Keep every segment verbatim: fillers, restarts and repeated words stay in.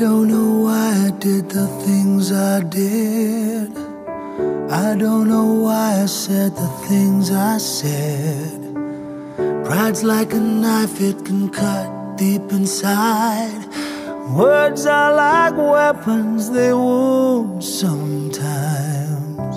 don't know why I did the things I did. I don't know why I said the things I said. Pride's like a knife, it can cut deep inside. Words are like weapons, they wound sometimes.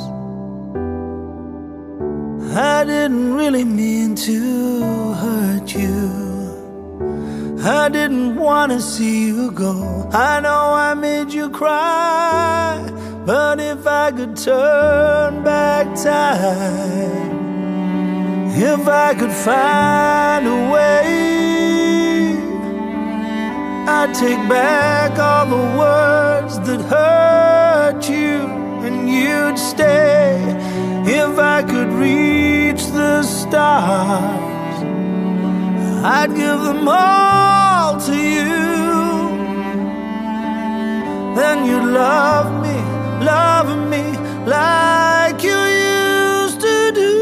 I didn't really mean to hurt you. I didn't want to see you go. I know I made you cry, but if I could turn back time, if I could find a way, I'd take back all the words that hurt you, and you'd stay. If I could reach the stars, I'd give them all to you. Then you'd love me, love me like you used to do.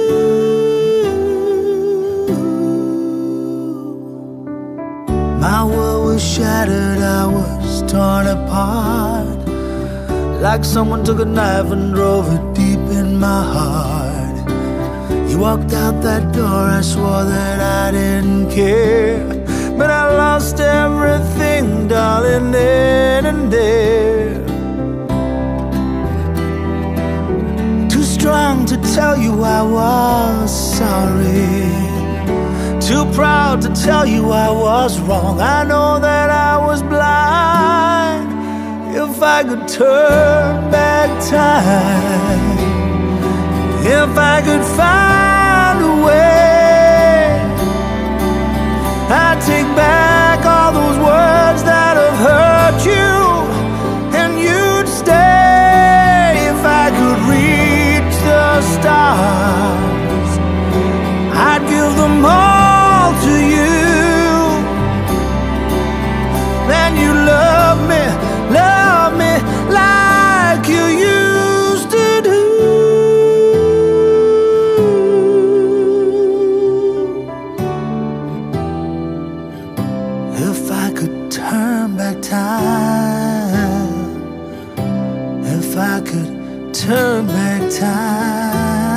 My world was shattered, I was torn apart, like someone took a knife and drove it deep in my heart. You walked out that door, I swore that I didn't care, but I lost everything, darling, then and there. Too strong to tell you I was sorry, too proud to tell you I was wrong. I know that I was blind. If I could turn back time, if I could find a way, I'd take back all those words that have hurt you, and you'd stay. If I could reach the stars, I'd give them all to you. Then you love me, love me like you used to do. If I could turn back time, if I could turn back time,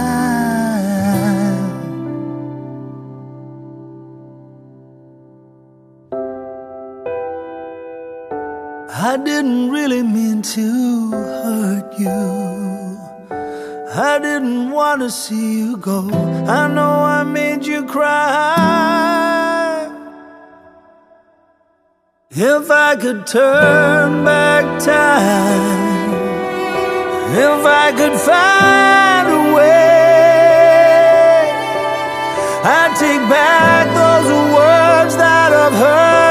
I didn't really mean to hurt you. I didn't want to see you go. I know I made you cry. If I could turn back time, if I could find a way, I'd take back those words that I've heard.